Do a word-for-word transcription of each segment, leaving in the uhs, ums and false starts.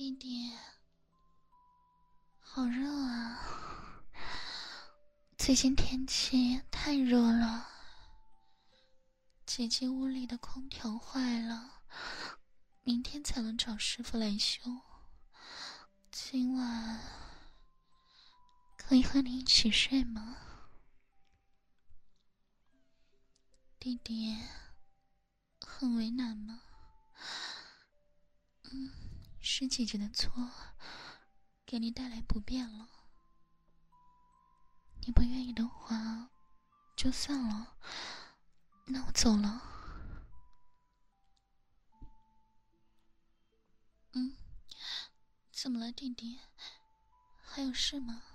弟弟，好热啊！最近天气太热了，姐姐屋里的空调坏了，明天才能找师傅来修。今晚可以和你一起睡吗？弟弟，很为难吗？嗯，是姐姐的错，给你带来不便了。你不愿意的话，就算了，那我走了。嗯，怎么了，弟弟？还有事吗？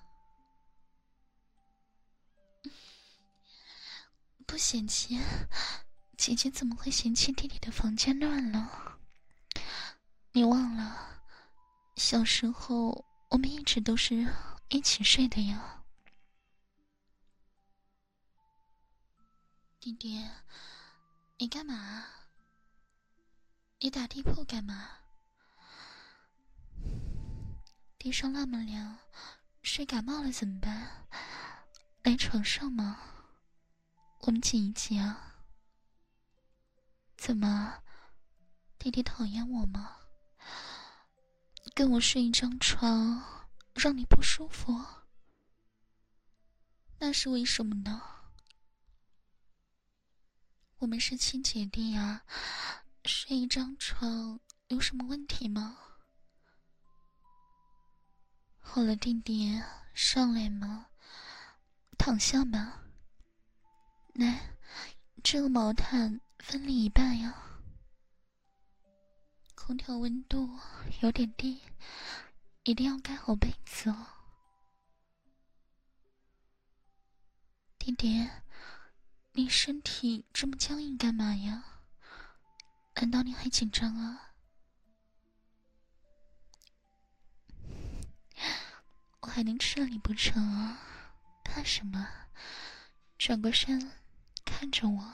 不嫌弃，姐姐怎么会嫌弃弟弟的房间乱了？你忘了，小时候我们一直都是一起睡的呀。弟弟，你干嘛？你打地铺干嘛？地上那么凉，睡感冒了怎么办？来床上吗？我们挤一挤啊。怎么，弟弟讨厌我吗？跟我睡一张床让你不舒服？那是为什么呢？我们是亲姐弟啊，睡一张床有什么问题吗？好了，弟弟，上来嘛，躺下吧。来，这个毛毯分你一半呀。空调温度有点低，一定要盖好被子哦。弟弟，你身体这么僵硬干嘛呀？难道你还紧张啊？我还能吃了你不成啊？怕什么？转过身看着我。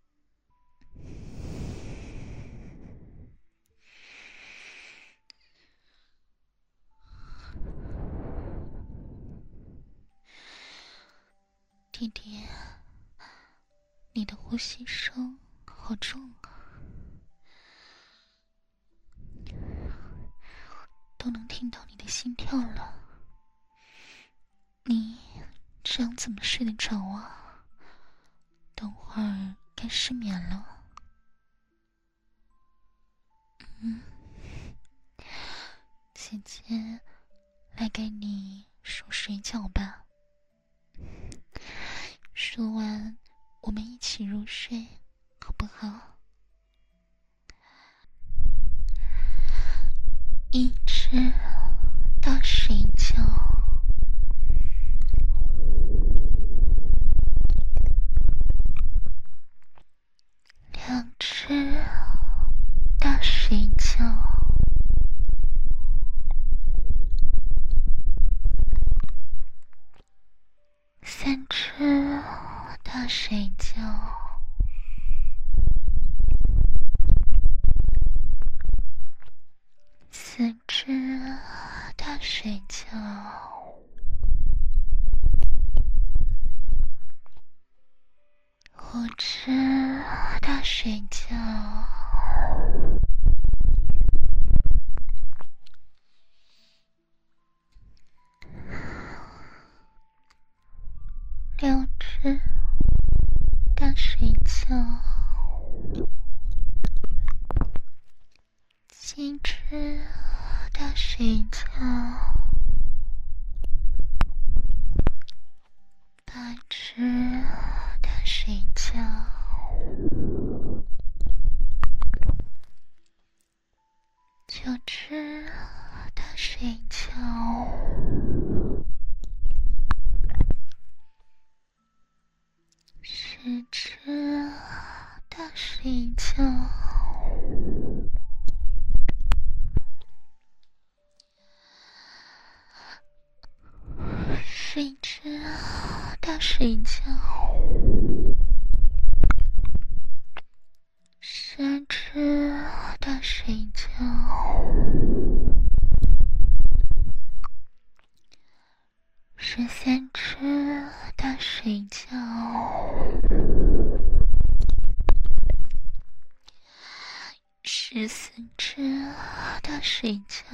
弟弟，你的呼吸声好重啊，都能听到你的心跳了。你这样怎么睡得着啊？等会儿该失眠了。嗯，姐姐来给你数水饺吧。说完我们一起入睡好不好？一只大水饺，两只大水饺，三只大水饺，四只大水饺，五只大水饺，六只大水饺，七只大水饺，八只大水饺，九只大水饺，十只大水饺，十一只大水饺，十二只大水饺， 十四只大睡觉，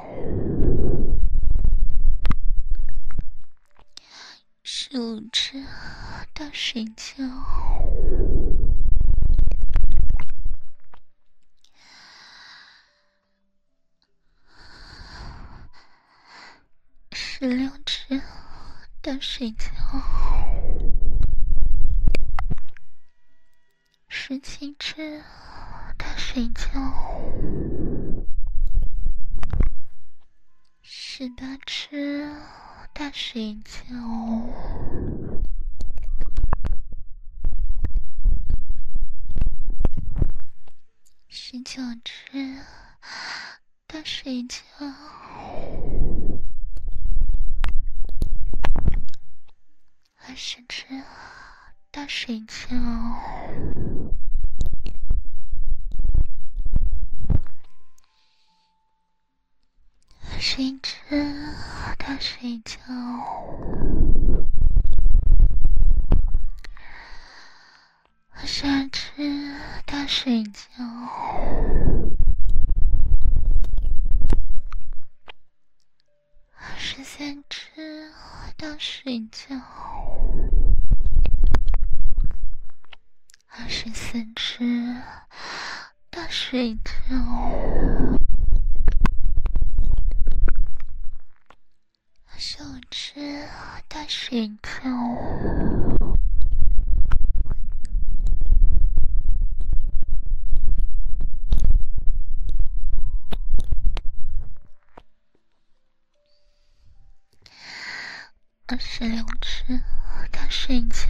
十五只大睡觉，十六只大睡觉，十七只大睡觉，十八只大睡觉，十九只大睡觉，二十只大睡觉，二十一只大睡觉，二十二只大睡觉，二十三只大睡觉，二十四只大睡觉，二十五只大睡觉，二十六只大睡觉，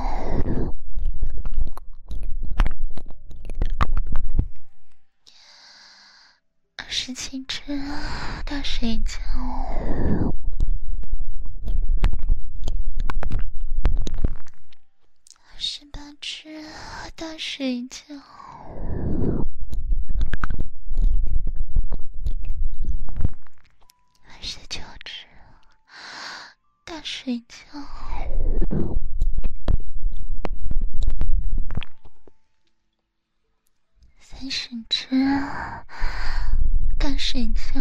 二十七只大睡觉，二十八只大睡觉，二十九只大睡觉，三十只大睡觉，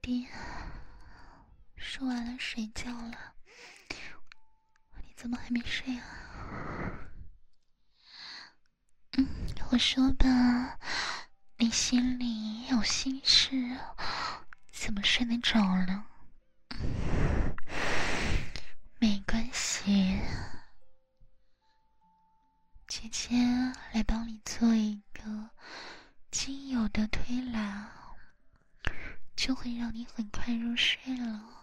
弟，说完了睡觉了，你怎么还没睡啊？嗯，我说吧，你心里有心事，怎么睡得着了？没关系，姐姐来帮你做一个精油的推拿，就会让你很快入睡了。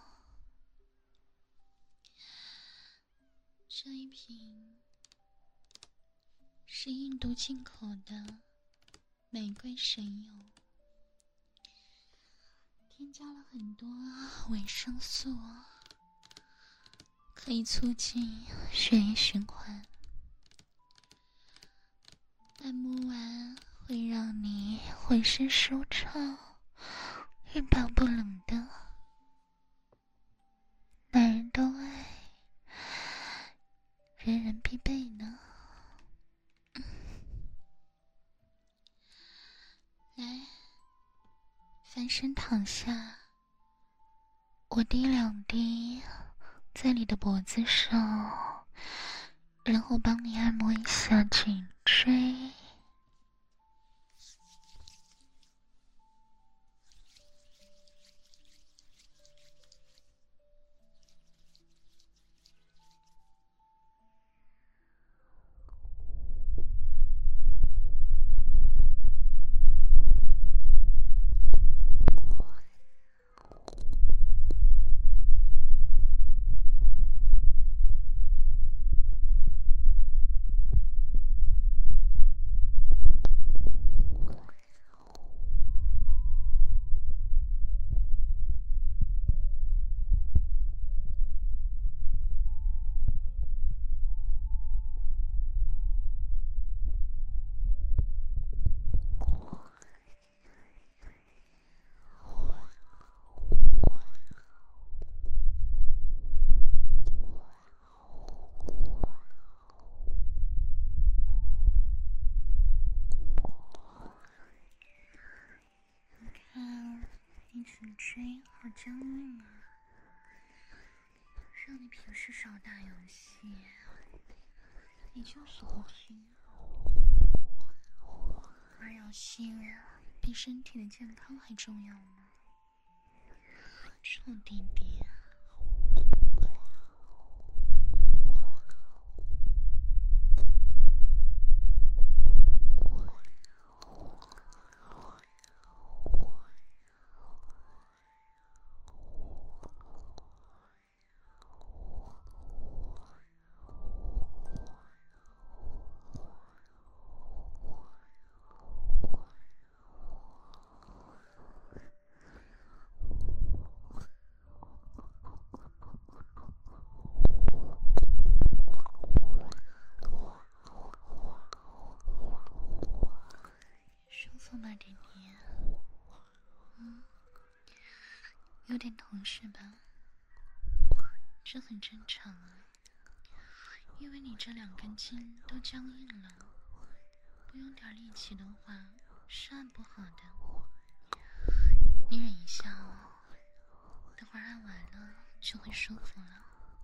这一瓶是印度进口的玫瑰神油，添加了很多维生素，可以促进血液循环。按摩完会让你浑身舒畅，欲罢不能的。男人都爱，人人必备呢。来，翻身躺下，我滴两滴在你的脖子上，然后帮你按摩一下颈椎。颈椎好僵硬啊，让你平时少打游戏，你就是不听。玩游戏比身体的健康还重要呢，臭弟弟。吗，弟弟？嗯，有点痛是吧？这很正常啊，因为你这两根筋都僵硬了，不用点力气的话是按不好的。你忍一下哦，等会儿按完了就会舒服了。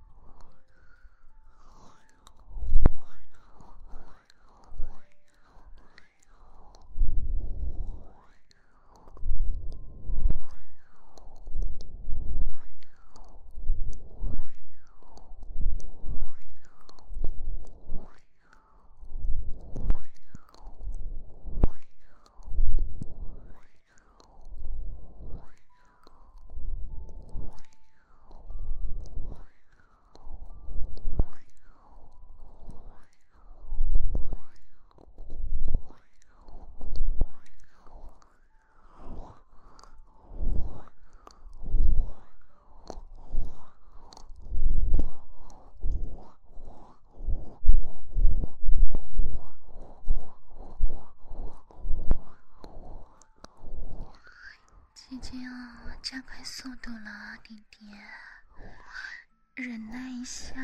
姐姐要加快速度了，弟弟，忍耐一下。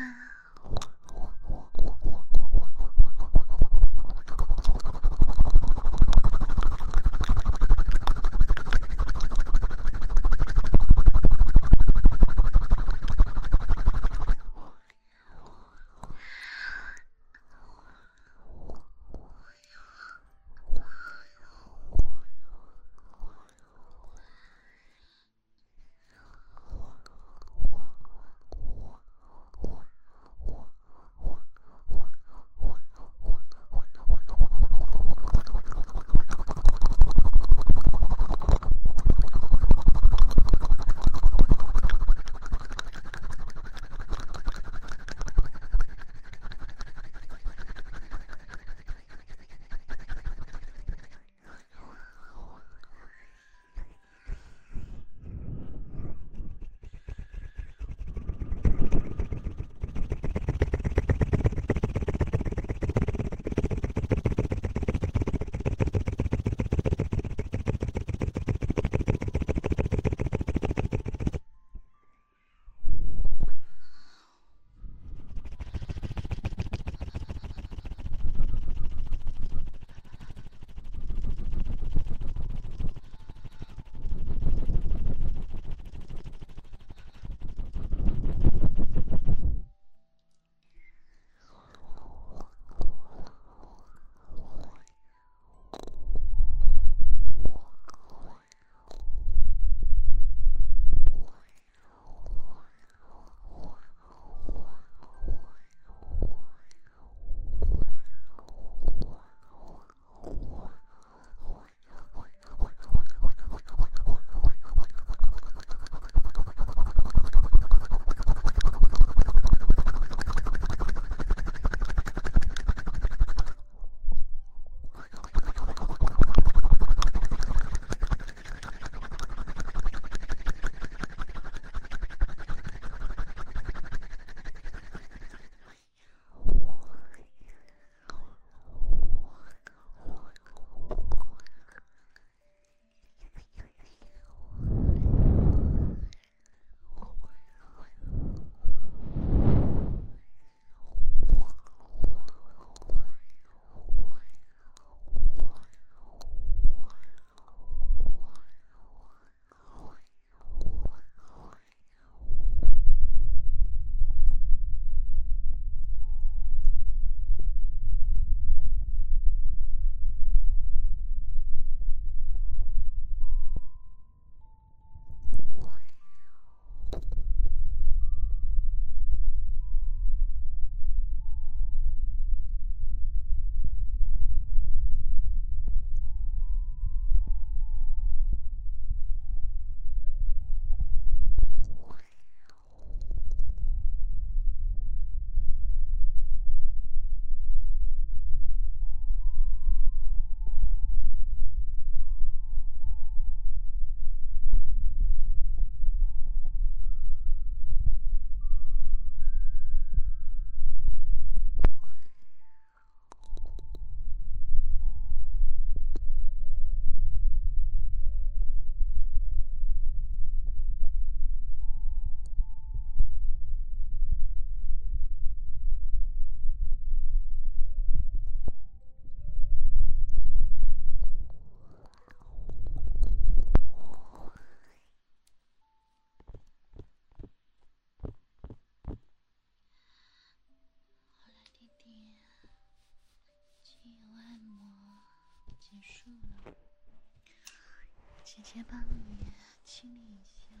姐帮你清理一下，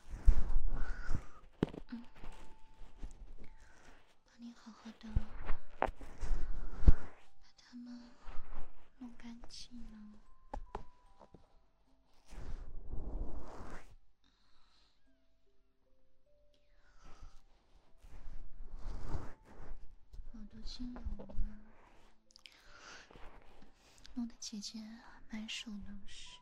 嗯，帮你好好的把它们弄干净了。好多精油啊，弄得姐姐满手都是。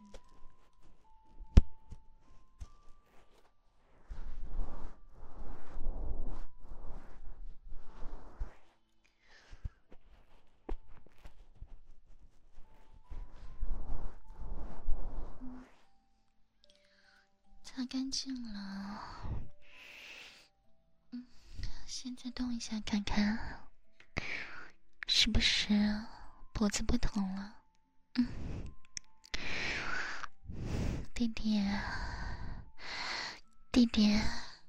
擦干净了，嗯，现在动一下看看，是不是脖子不疼了？嗯，弟弟，弟弟，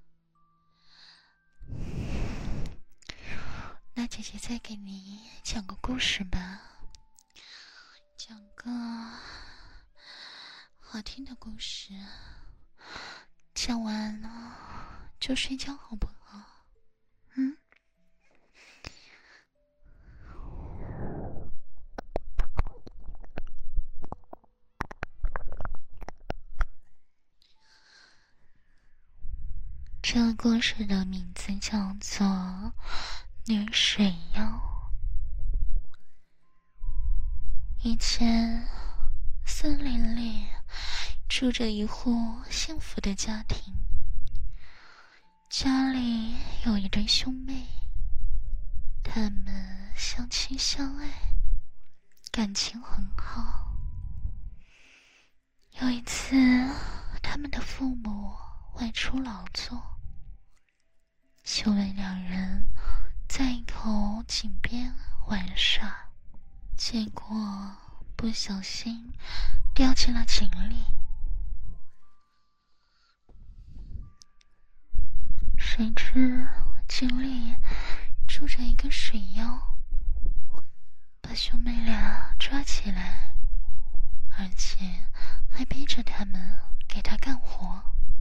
那姐姐再给你讲个故事吧，讲个好听的故事。讲完了就睡觉好不好？嗯。这个故事的名字叫做《女水妖》。以前，森林里住着一户幸福的家庭，家里有一对兄妹，他们相亲相爱，感情很好。有一次，他们的父母外出劳作，兄妹两人在一口井边玩耍，结果不小心掉进了井里。谁知井里住着一个水妖，把兄妹俩抓起来，而且还逼着他们给他干活。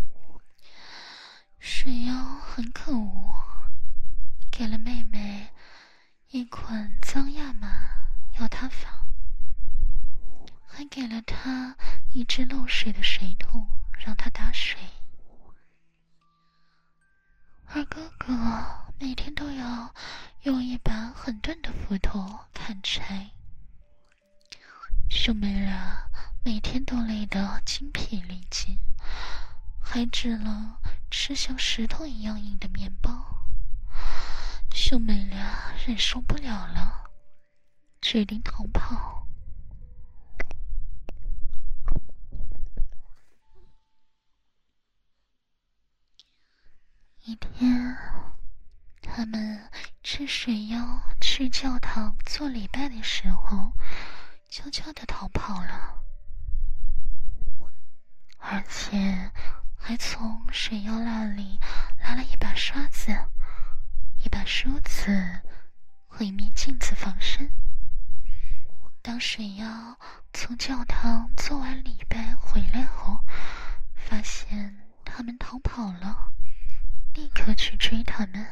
水妖很可恶，给了妹妹一捆脏亚麻要她纺，还给了她一只漏水的水桶让她打水。而哥哥每天都要用一把很钝的斧头砍柴，兄妹俩每天都累得精疲力尽，还吃了吃像石头一样硬的面包。兄妹俩忍受不了了，决定逃跑。一天，他们趁水妖去教堂做礼拜的时候，悄悄地逃跑了，而且还从水妖那里拿了一把刷子、一把梳子和一面镜子防身。当水妖从教堂做完礼拜回来后，发现他们逃跑了，立刻去追他们。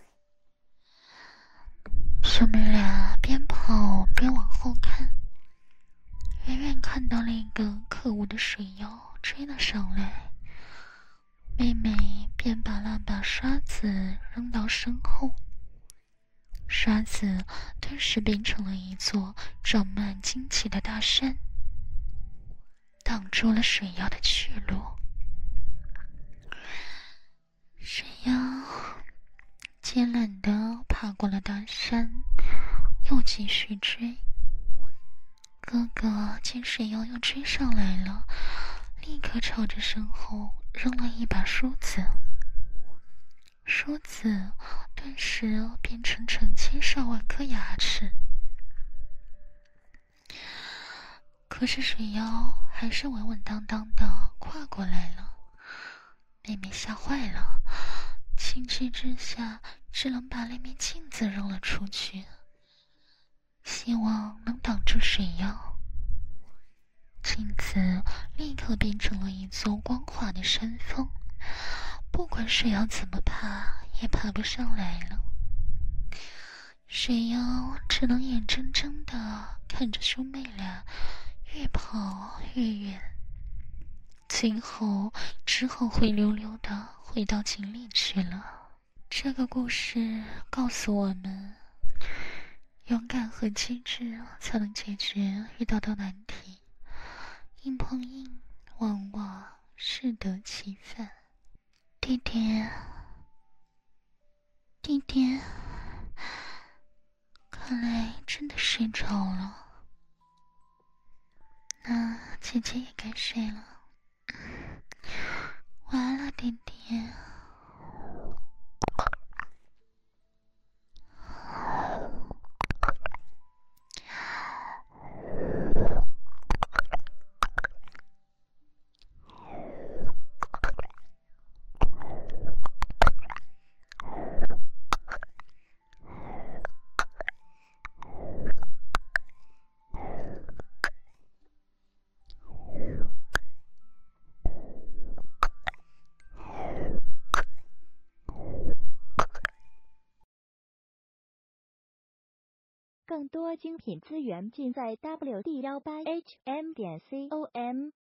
兄妹俩边跑边往后看，远远看到了一个可恶的水妖追了上来，妹妹便把那把刷子扔到身后，刷子顿时变成了一座长满荆棘的大山，挡住了水妖的去路。水妖艰难地爬过了大山，又继续追。哥哥见水妖又追上来了，立刻朝着身后扔了一把梳子，梳子顿时变成成千上万颗牙齿。可是水妖还是稳稳当当的跨过来了，妹妹吓坏了，情急之下只能把那面镜子扔了出去，希望能挡住水妖。 镜子立刻变成了一座光滑的山峰，不管水妖怎么爬，也爬不上来了。水妖只能眼睁睁地看着兄妹俩越跑越远，最后只好灰溜溜地回到井里去了。这个故事告诉我们，勇敢和机智才能解决遇到的难题，硬碰硬往往适得其反。弟弟，弟弟，看来真的睡着了，那姐姐也该睡了。晚安了，弟弟。 更多精品资源尽在 w d 一八 h m 点 com。